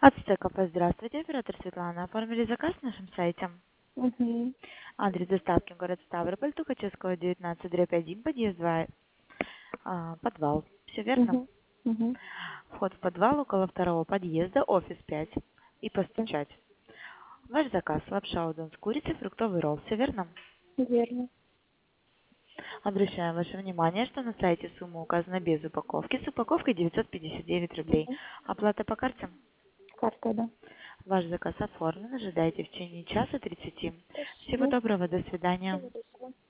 Ацтеков, здравствуйте, оператор Светлана. Оформили заказ на нашем сайте. Угу. Адрес доставки город Ставрополь, Тухачевского, 19/1, подъезд 2, подвал. Все верно? Угу. Угу. Вход в подвал около второго подъезда, офис 5. И постучать. Ваш заказ: лапша удон с курицей, фруктовый ролл. Все верно? Верно. Обращаем ваше внимание, что на сайте сумма указана без упаковки. С упаковкой 959 рублей. Угу. Оплата по карте? Карта, да. Ваш заказ оформлен. Ожидайте в течение часа 30. Всего Спасибо. доброго. До свидания. Всего доброго.